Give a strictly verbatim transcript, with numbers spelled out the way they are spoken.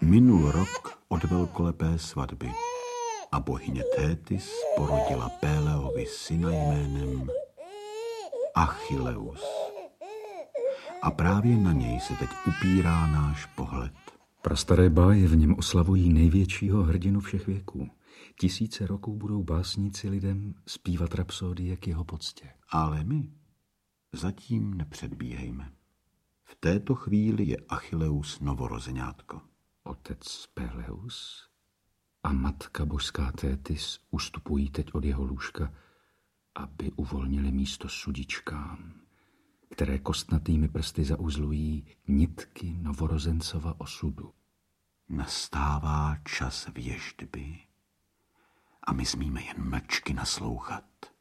Minul rok od velkolepé svatby a bohyně Tétis porodila Péleovi syna jménem Achilleus. A právě na něj se teď upírá náš pohled. Prastaré báje v něm oslavují největšího hrdinu všech věků. Tisíce roků budou básníci lidem zpívat rapsodie k jeho poctě. Ale my zatím nepředbíhejme. V této chvíli je Achilleus novorozeňátko. Otec Péleus a matka božská Tétis ustupují teď od jeho lůžka, aby uvolnili místo sudičkám, které kostnatými prsty zauzlují nitky novorozencova osudu. Nastává čas věštby a my smíme jen mlčky naslouchat.